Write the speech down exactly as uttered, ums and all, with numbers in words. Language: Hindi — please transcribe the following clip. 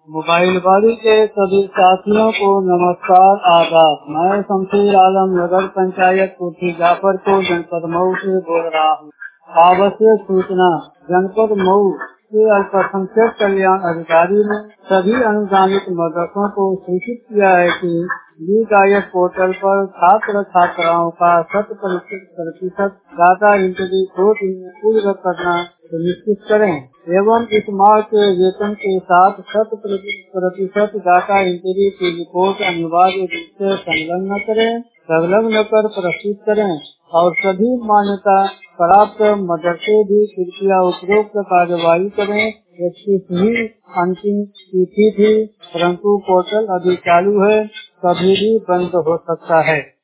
मोबाइल वाली के सभी साथियों को नमस्कार आदाब। मैं शमशेर आलम नगर पंचायत कोठी जाफरपुर जनपद मऊ से बोल रहा हूँ। आवश्यक सूचना, जनपद मऊ के अल्पसंख्यक कल्याण अधिकारी ने सभी अनुदानित मदरसों को सूचित किया है कि ई गायक पोर्टल पर छात्र छात्राओं का शत प्रतिशत डाटा एंट्री दो दिन में पूर्ण करना सुनिश्चित करें एवं इस माह के वेतन के साथ शत प्रतिशत डाटा एंट्री की रिपोर्ट अनिवार्य रूप से संलग्न करें संलग्न कर प्रस्तुत करें और सभी मान्यता प्राप्त मदरसे भी कृपया उपरोक्त कार्यवाही करें। इक्कीस ही अंतिम तिथि थी, परंतु पोर्टल अभी चालू है, कभी भी बंद हो सकता है।